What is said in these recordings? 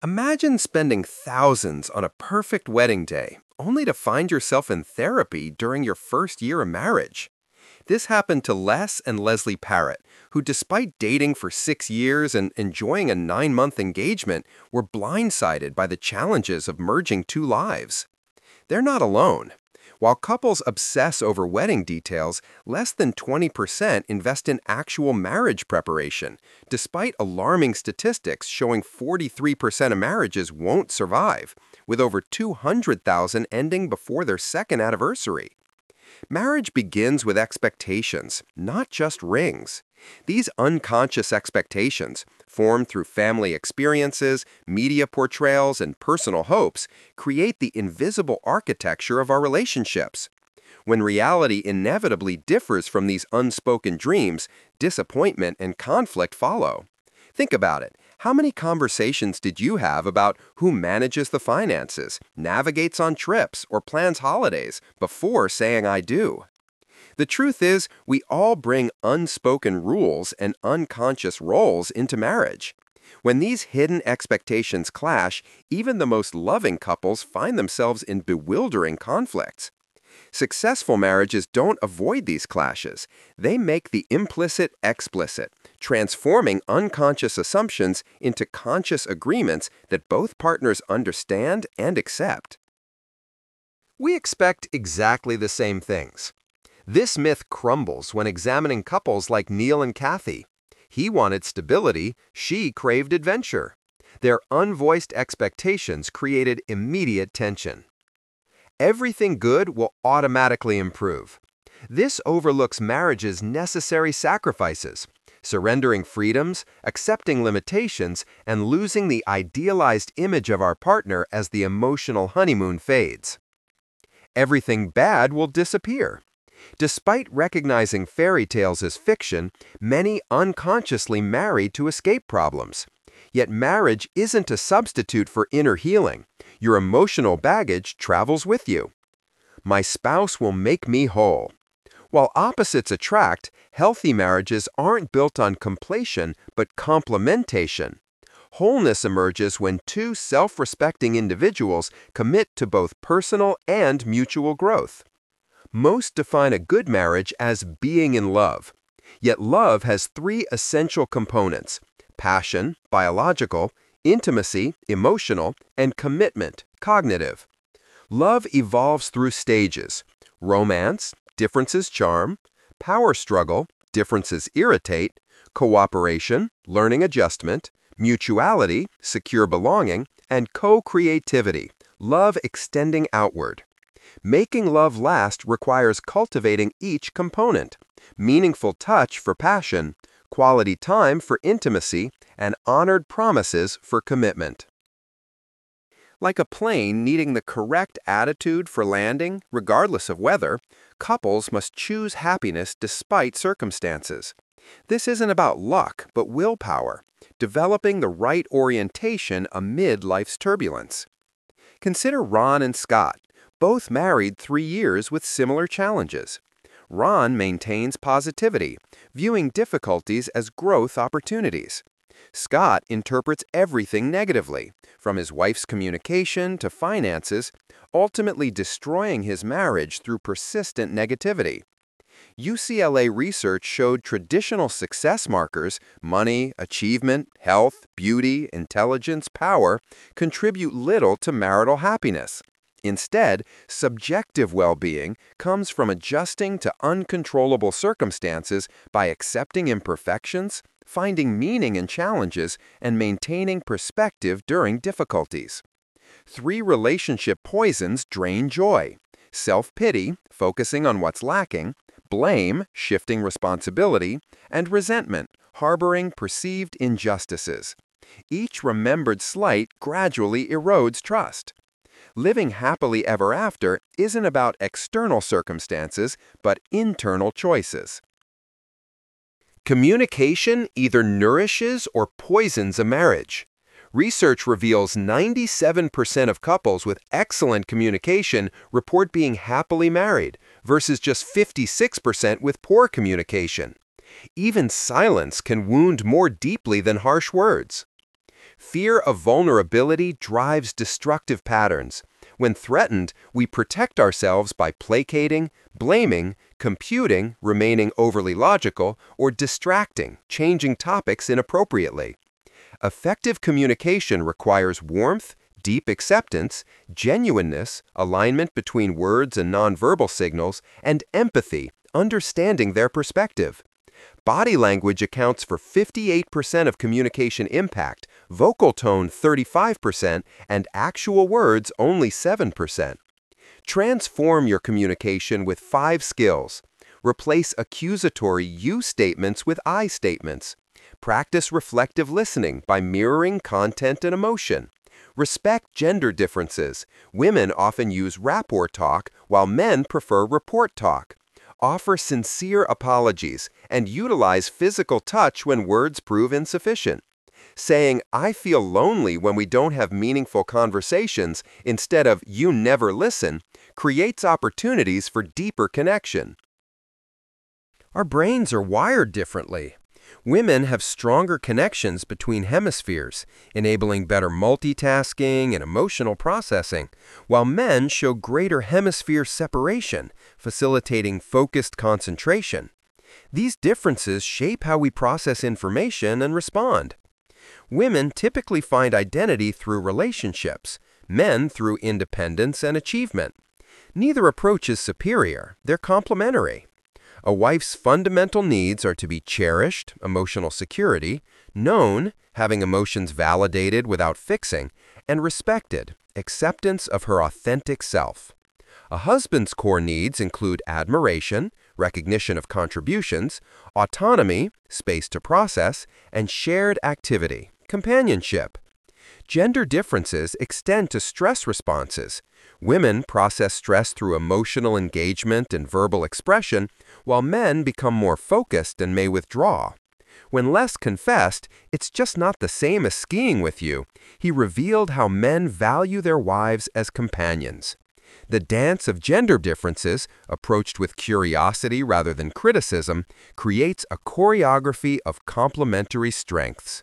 Imagine spending thousands on a perfect wedding day, only to find yourself in therapy during your first year of marriage. This happened to Les and Leslie Parrott, who, despite dating for 6 years and enjoying a 9-month engagement, were blindsided by the challenges of merging two lives. They're not alone. While couples obsess over wedding details, less than 20% invest in actual marriage preparation, despite alarming statistics showing 43% of marriages won't survive, with over 200,000 ending before their second anniversary. Marriage begins with expectations, not just rings. These unconscious expectations, formed through family experiences, media portrayals, and personal hopes, create the invisible architecture of our relationships. When reality inevitably differs from these unspoken dreams, disappointment and conflict follow. Think about it. How many conversations did you have about who manages the finances, navigates on trips, or plans holidays before saying "I do"? The truth is, we all bring unspoken rules and unconscious roles into marriage. When these hidden expectations clash, even the most loving couples find themselves in bewildering conflicts. Successful marriages don't avoid these clashes. They make the implicit explicit, transforming unconscious assumptions into conscious agreements that both partners understand and accept. We expect exactly the same things. This myth crumbles when examining couples like Neil and Kathy. He wanted stability, she craved adventure. Their unvoiced expectations created immediate tension. Everything good will automatically improve. This overlooks marriage's necessary sacrifices, surrendering freedoms, accepting limitations, and losing the idealized image of our partner as the emotional honeymoon fades. Everything bad will disappear. Despite recognizing fairy tales as fiction, many unconsciously marry to escape problems. Yet marriage isn't a substitute for inner healing. Your emotional baggage travels with you. My spouse will make me whole. While opposites attract, healthy marriages aren't built on completion but complementation. Wholeness emerges when two self-respecting individuals commit to both personal and mutual growth. Most define a good marriage as being in love. Yet love has three essential components: passion, biological; intimacy, emotional; and commitment, cognitive. Love evolves through stages: romance, differences charm; power struggle, differences irritate; cooperation, learning adjustment; mutuality, secure belonging; and co-creativity, love extending outward. Making love last requires cultivating each component: meaningful touch for passion, quality time for intimacy, and honored promises for commitment. Like a plane needing the correct attitude for landing, regardless of weather, couples must choose happiness despite circumstances. This isn't about luck, but willpower, developing the right orientation amid life's turbulence. Consider Ron and Scott, both married 3 years with similar challenges. Ron maintains positivity, viewing difficulties as growth opportunities. Scott interprets everything negatively, from his wife's communication to finances, ultimately destroying his marriage through persistent negativity. UCLA research showed traditional success markers, money, achievement, health, beauty, intelligence, power, contribute little to marital happiness. Instead, subjective well-being comes from adjusting to uncontrollable circumstances by accepting imperfections, finding meaning in challenges, and maintaining perspective during difficulties. 3 relationship poisons drain joy: self-pity, focusing on what's lacking; blame, shifting responsibility; and resentment, harboring perceived injustices. Each remembered slight gradually erodes trust. Living happily ever after isn't about external circumstances, but internal choices. Communication either nourishes or poisons a marriage. Research reveals 97% of couples with excellent communication report being happily married, versus just 56% with poor communication. Even silence can wound more deeply than harsh words. Fear of vulnerability drives destructive patterns. When threatened, we protect ourselves by placating, blaming, computing, remaining overly logical, or distracting, changing topics inappropriately. Effective communication requires warmth, deep acceptance, genuineness, alignment between words and nonverbal signals, and empathy, understanding their perspective. Body language accounts for 58% of communication impact, vocal tone 35%, and actual words only 7%. Transform your communication with 5 skills. Replace accusatory you statements with I statements. Practice reflective listening by mirroring content and emotion. Respect gender differences. Women often use rapport talk, while men prefer report talk. Offer sincere apologies and utilize physical touch when words prove insufficient. Saying, "I feel lonely" when we don't have meaningful conversations instead of "you never listen" creates opportunities for deeper connection. Our brains are wired differently. Women have stronger connections between hemispheres, enabling better multitasking and emotional processing, while men show greater hemisphere separation, facilitating focused concentration. These differences shape how we process information and respond. Women typically find identity through relationships, men through independence and achievement. Neither approach is superior, they're complementary. A wife's fundamental needs are to be cherished, emotional security, known, having emotions validated without fixing, and respected, acceptance of her authentic self. A husband's core needs include admiration, recognition of contributions, autonomy, space to process, and shared activity, companionship. Gender differences extend to stress responses. Women process stress through emotional engagement and verbal expression, while men become more focused and may withdraw. When Les confessed, "It's just not the same as skiing with you," he revealed how men value their wives as companions. The dance of gender differences, approached with curiosity rather than criticism, creates a choreography of complementary strengths.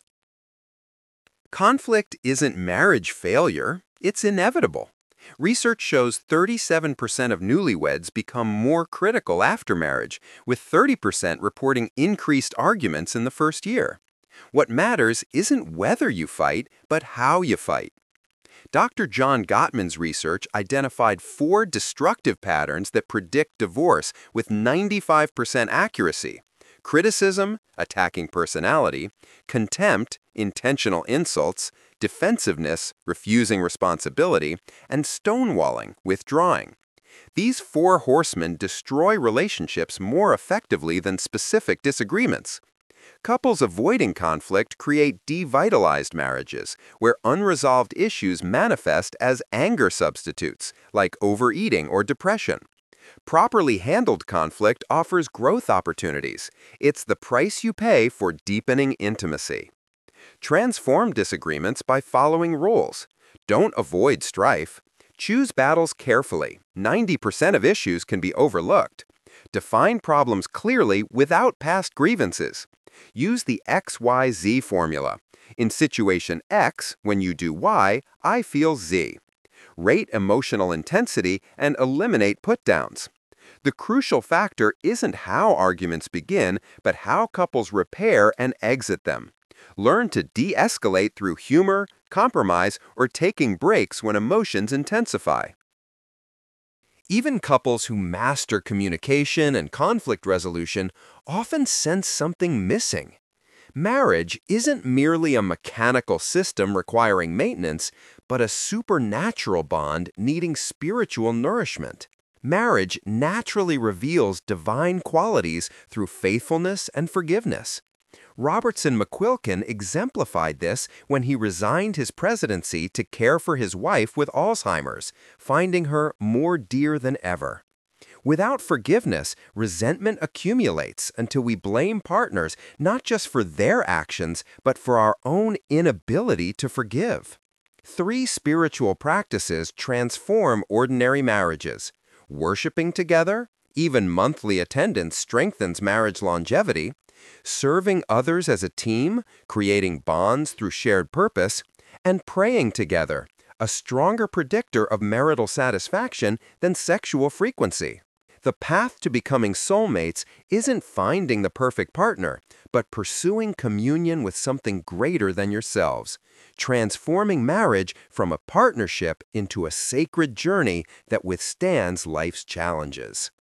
Conflict isn't marriage failure, it's inevitable. Research shows 37% of newlyweds become more critical after marriage, with 30% reporting increased arguments in the first year. What matters isn't whether you fight, but how you fight. Dr. John Gottman's research identified 4 destructive patterns that predict divorce with 95% accuracy: criticism, attacking personality; contempt, intentional insults; defensiveness, refusing responsibility; and stonewalling, withdrawing. These 4 horsemen destroy relationships more effectively than specific disagreements. Couples avoiding conflict create devitalized marriages, where unresolved issues manifest as anger substitutes, like overeating or depression. Properly handled conflict offers growth opportunities. It's the price you pay for deepening intimacy. Transform disagreements by following rules. Don't avoid strife. Choose battles carefully. 90% of issues can be overlooked. Define problems clearly without past grievances. Use the XYZ formula. In situation X, when you do Y, I feel Z. Rate emotional intensity and eliminate put-downs. The crucial factor isn't how arguments begin, but how couples repair and exit them. Learn to de-escalate through humor, compromise, or taking breaks when emotions intensify. Even couples who master communication and conflict resolution often sense something missing. Marriage isn't merely a mechanical system requiring maintenance, but a supernatural bond needing spiritual nourishment. Marriage naturally reveals divine qualities through faithfulness and forgiveness. Robertson McQuilkin exemplified this when he resigned his presidency to care for his wife with Alzheimer's, finding her more dear than ever. Without forgiveness, resentment accumulates until we blame partners not just for their actions, but for our own inability to forgive. 3 spiritual practices transform ordinary marriages: worshiping together, even monthly attendance strengthens marriage longevity; serving others as a team, creating bonds through shared purpose; And praying together, a stronger predictor of marital satisfaction than sexual frequency. The path to becoming soulmates isn't finding the perfect partner, but pursuing communion with something greater than yourselves, transforming marriage from a partnership into a sacred journey that withstands life's challenges.